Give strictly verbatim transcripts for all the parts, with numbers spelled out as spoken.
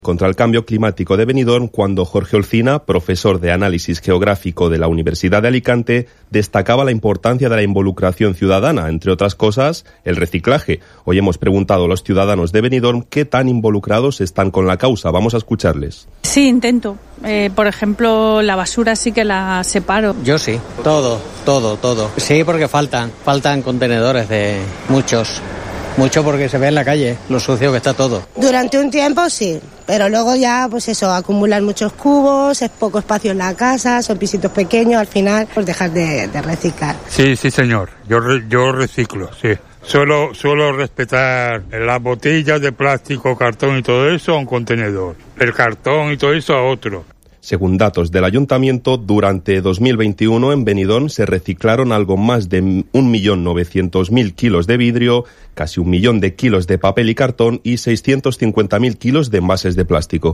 contra el cambio climático de Benidorm cuando Jorge Olcina, profesor de análisis geográfico de la Universidad de Alicante, destacaba la importancia de la involucración ciudadana, entre otras cosas, el reciclaje. Hoy hemos preguntado a los ciudadanos de Benidorm qué tan involucrados están con la causa. Vamos a escucharles. Sí, intento. Eh, por ejemplo, la basura sí que la separo. Yo sí, todo, todo, todo. Sí, porque faltan, faltan contenedores de muchos. Mucho porque se ve en la calle lo sucio que está todo. Durante un tiempo sí, pero luego ya, pues eso, acumulan muchos cubos, es poco espacio en la casa, son pisitos pequeños, al final pues dejas de, de reciclar. Sí, sí señor, yo, re, yo reciclo, sí. Suelo, suelo respetar las botellas de plástico, cartón y todo eso a un contenedor. El cartón y todo eso a otro. Según datos del Ayuntamiento, durante dos mil veintiuno en Benidorm se reciclaron algo más de un millón novecientos mil kilos de vidrio, casi un millón de kilos de papel y cartón y seiscientos cincuenta mil kilos de envases de plástico.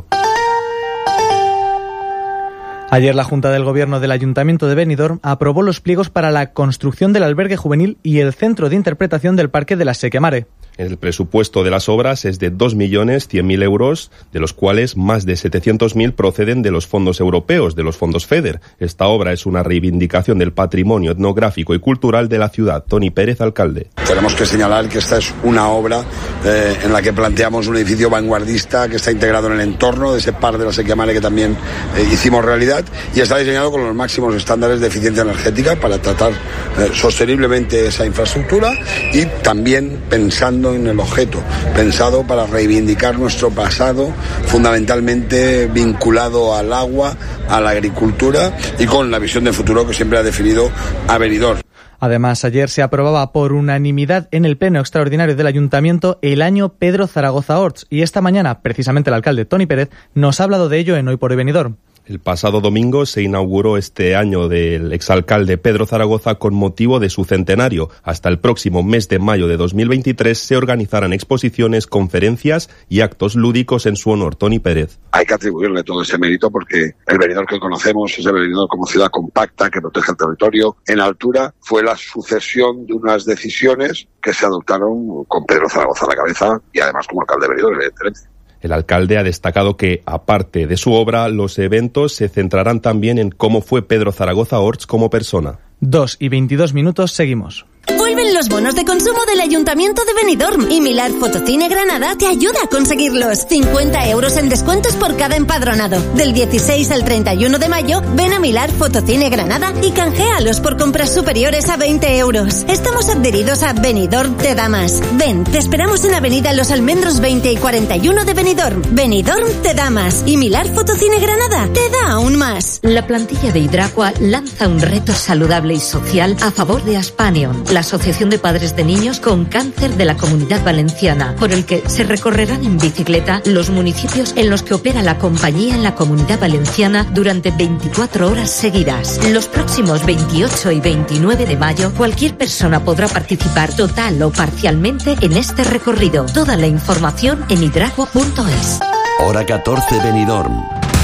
Ayer la Junta del Gobierno del Ayuntamiento de Benidorm aprobó los pliegos para la construcción del albergue juvenil y el centro de interpretación del Parque de la Sequia Mare. El presupuesto de las obras es de dos millones cien mil euros, de los cuales más de setecientos mil proceden de los fondos europeos, de los fondos FEDER. Esta obra es una reivindicación del patrimonio etnográfico y cultural de la ciudad. Tony Pérez, alcalde. Tenemos que señalar que esta es una obra eh, en la que planteamos un edificio vanguardista que está integrado en el entorno de ese par de la Sequia Mare que también eh, hicimos realidad y está diseñado con los máximos estándares de eficiencia energética para tratar eh, sosteniblemente esa infraestructura y también pensando en el objeto, pensado para reivindicar nuestro pasado, fundamentalmente vinculado al agua, a la agricultura y con la visión de futuro que siempre ha definido a Benidorm. Además, ayer se aprobaba por unanimidad en el Pleno Extraordinario del Ayuntamiento el año Pedro Zaragoza Orts y esta mañana, precisamente el alcalde Tony Pérez nos ha hablado de ello en Hoy por Hoy Benidorm. El pasado domingo se inauguró este año del exalcalde Pedro Zaragoza con motivo de su centenario. Hasta el próximo mes de mayo de dos mil veintitrés se organizarán exposiciones, conferencias y actos lúdicos en su honor. Tony Pérez. Hay que atribuirle todo ese mérito porque el Benidorm que conocemos es el Benidorm como ciudad compacta que protege el territorio. En altura fue la sucesión de unas decisiones que se adoptaron con Pedro Zaragoza a la cabeza y además como alcalde de Benidorm, evidentemente. El alcalde ha destacado que, aparte de su obra, los eventos se centrarán también en cómo fue Pedro Zaragoza Orts como persona. Dos y veintidós minutos, seguimos. Vuelven los bonos de consumo del Ayuntamiento de Benidorm y Milar Fotocine Granada te ayuda a conseguirlos. cincuenta euros en descuentos por cada empadronado. Del dieciséis al treinta y uno de mayo, ven a Milar Fotocine Granada y canjealos por compras superiores a veinte euros. Estamos adheridos a Benidorm Te Da Más. Ven, te esperamos en Avenida Los Almendros veinte y cuarenta y uno de Benidorm. Benidorm Te Da Más y Milar Fotocine Granada te da aún más. La plantilla de Hidracua lanza un reto saludable y social a favor de Aspanion, la Asociación de Padres de Niños con Cáncer de la Comunidad Valenciana, por el que se recorrerán en bicicleta los municipios en los que opera la compañía en la Comunidad Valenciana durante veinticuatro horas seguidas. Los próximos veintiocho y veintinueve de mayo, cualquier persona podrá participar total o parcialmente en este recorrido. Toda la información en hidracua punto es. Hora catorce Benidorm.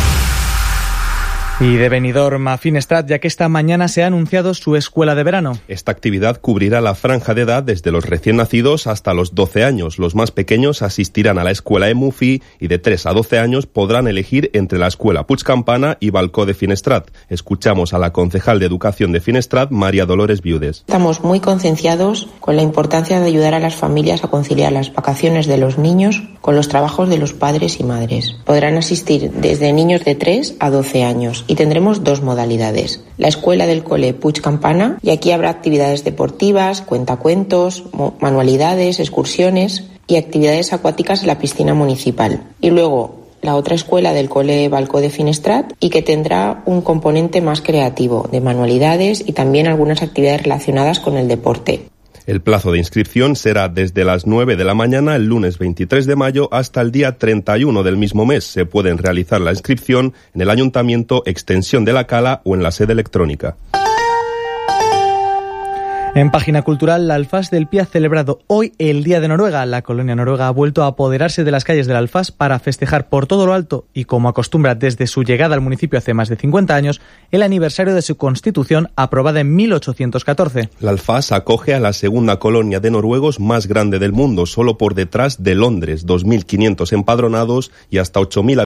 Y de Benidorm a Finestrat, ya que esta mañana se ha anunciado su escuela de verano. Esta actividad cubrirá la franja de edad desde los recién nacidos hasta los doce años. Los más pequeños asistirán a la escuela Emufi y de tres a doce años podrán elegir entre la escuela Puig Campana y Balcó de Finestrat. Escuchamos a la concejal de Educación de Finestrat, María Dolores Viudes. Estamos muy concienciados con la importancia de ayudar a las familias a conciliar las vacaciones de los niños con los trabajos de los padres y madres. Podrán asistir desde niños de tres a doce años. Y tendremos dos modalidades. La escuela del cole Puig Campana, y aquí habrá actividades deportivas, cuentacuentos, manualidades, excursiones y actividades acuáticas en la piscina municipal. Y luego la otra escuela del cole Balcó de Finestrat y que tendrá un componente más creativo de manualidades y también algunas actividades relacionadas con el deporte. El plazo de inscripción será desde las nueve de la mañana el lunes veintitrés de mayo hasta el día treinta y uno del mismo mes. Se pueden realizar la inscripción en el Ayuntamiento, Extensión de la Cala o en la sede electrónica. En página cultural, la Alfaz del Pi ha celebrado hoy el Día de Noruega. La colonia noruega ha vuelto a apoderarse de las calles del Alfaz para festejar por todo lo alto y, como acostumbra desde su llegada al municipio hace más de cincuenta años, el aniversario de su constitución aprobada en mil ochocientos catorce. La Alfaz acoge a la segunda colonia de noruegos más grande del mundo, solo por detrás de Londres, dos mil quinientos empadronados y hasta ocho mil